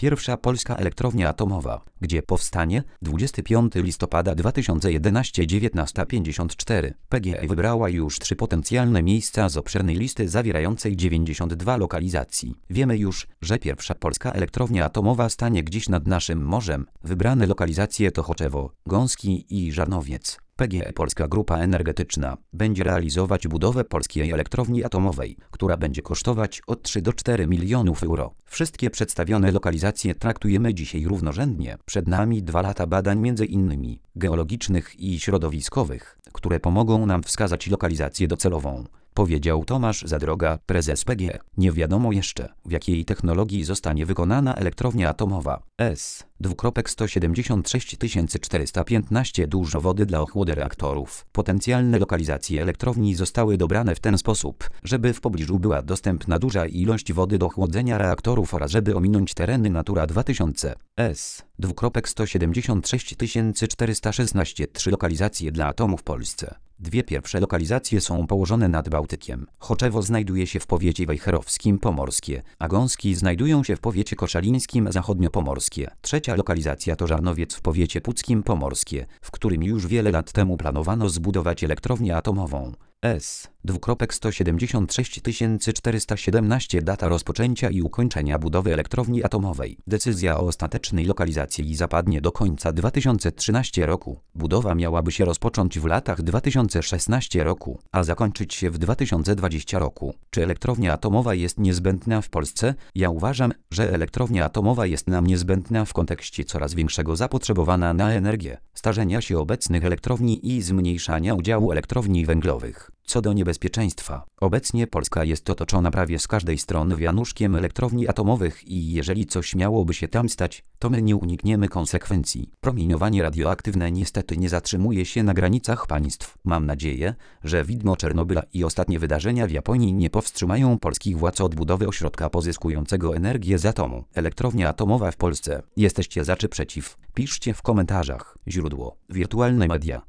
Pierwsza polska elektrownia atomowa, gdzie powstanie 25 listopada 2011 19:54. PGE wybrała już 3 potencjalne miejsca z obszernej listy zawierającej 92 lokalizacji. Wiemy już, że pierwsza polska elektrownia atomowa stanie gdzieś nad naszym morzem. Wybrane lokalizacje to Choczewo, Gąski i Żarnowiec. PGE Polska Grupa Energetyczna będzie realizować budowę polskiej elektrowni atomowej, która będzie kosztować od 3 do 4 milionów euro. Wszystkie przedstawione lokalizacje traktujemy dzisiaj równorzędnie. Przed nami 2 lata badań m.in. geologicznych i środowiskowych, które pomogą nam wskazać lokalizację docelową, powiedział Tomasz Zadroga, prezes PGE. Nie wiadomo jeszcze, w jakiej technologii zostanie wykonana elektrownia atomowa. S:176 415 dużo wody dla ochłody reaktorów. Potencjalne lokalizacje elektrowni zostały dobrane w ten sposób, żeby w pobliżu była dostępna duża ilość wody do chłodzenia reaktorów oraz żeby ominąć tereny Natura 2000. S:176 416 3 lokalizacje dla atomu w Polsce. 2 pierwsze lokalizacje są położone nad Bałtykiem. Choczewo znajduje się w powiecie wejherowskim Pomorskie, a Gąski znajdują się w powiecie koszalińskim Zachodniopomorskie. Trzecia lokalizacja to Żarnowiec w powiecie puckim Pomorskie, w którym już wiele lat temu planowano zbudować elektrownię atomową. S:176 417 data rozpoczęcia i ukończenia budowy elektrowni atomowej. Decyzja o ostatecznej lokalizacji zapadnie do końca 2013 roku. Budowa miałaby się rozpocząć w latach 2016 roku, a zakończyć się w 2020 roku. Czy elektrownia atomowa jest niezbędna w Polsce? Ja uważam, że elektrownia atomowa jest nam niezbędna w kontekście coraz większego zapotrzebowania na energię, starzenia się obecnych elektrowni i zmniejszania udziału elektrowni węglowych. Co do niebezpieczeństwa, obecnie Polska jest otoczona prawie z każdej strony wianuszkiem elektrowni atomowych i jeżeli coś miałoby się tam stać, to my nie unikniemy konsekwencji. Promieniowanie radioaktywne niestety nie zatrzymuje się na granicach państw. Mam nadzieję, że widmo Czernobyla i ostatnie wydarzenia w Japonii nie powstrzymają polskich władz od budowy ośrodka pozyskującego energię z atomu. Elektrownia atomowa w Polsce. Jesteście za czy przeciw? Piszcie w komentarzach. Źródło: Wirtualne Media.